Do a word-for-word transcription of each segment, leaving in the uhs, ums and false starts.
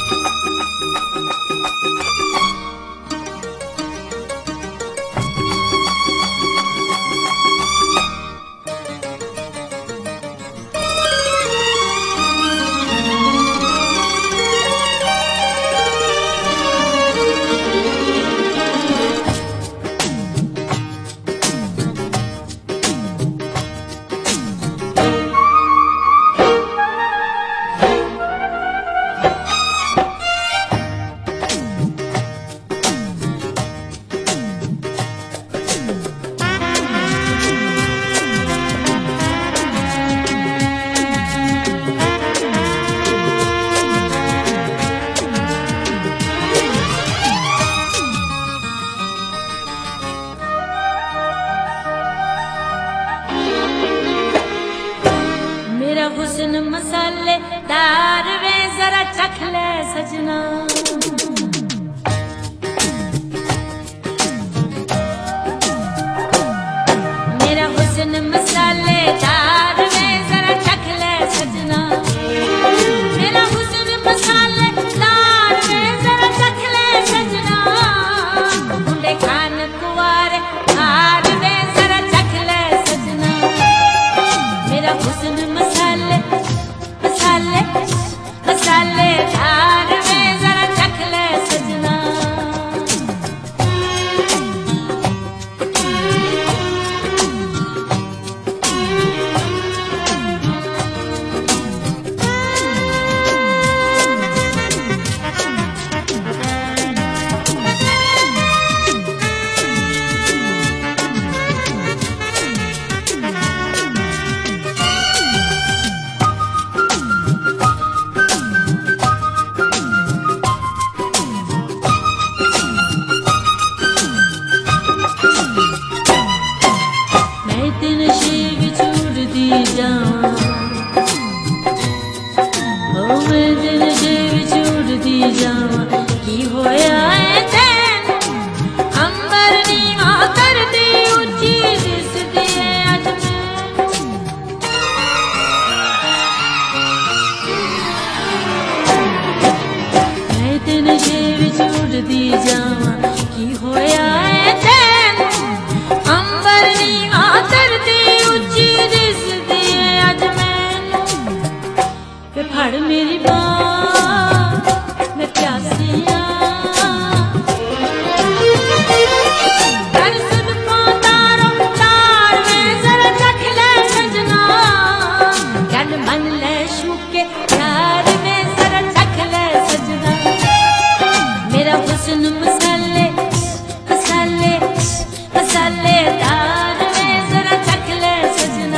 हुस्न मसाले दार वे जरा चख ले सजना। मेरा हुस्न मसाले दार वे जरा चख ले सजना। मेरा हुस्न मसाले दार वे जरा चख ले सजना। मुंडे खान कुवारे हार वे जरा चख ले सजना। मेरा हुस्न मसाले मसाले मसाले धार में जरा चख ले सजना। की होया है तेन अंबर नीवा कर दी उच्ची दिसदी है अज मैं तेन जे विच उड़दी जावां। की होया है तेन अंबर नीवा कर दी उच्ची दिसदी है अज मैनू। ते फड़ मेरी बांह हुस्न मसाले मसाले मसाले दार में जरा चख ले सजना।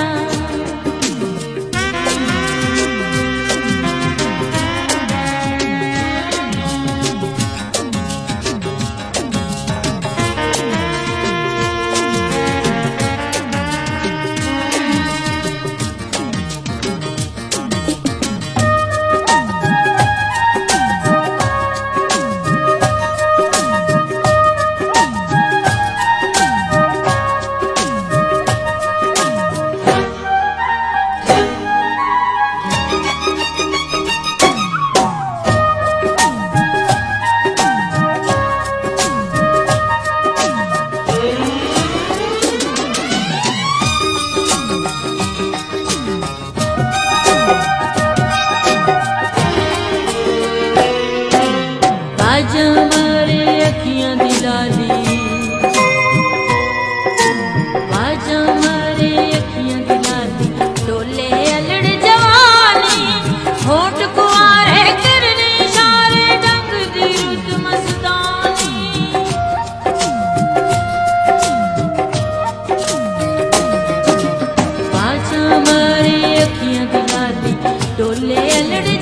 बाजा मारे अखियां दी लाली, बाजा मारे अखियां दी लाली, डोले अलड़ जवानी, होठ कुआरे करने इशारे, डंग दी रुत मस्तानी। बाजा मारे अखियां दी लाली, डोले अलड़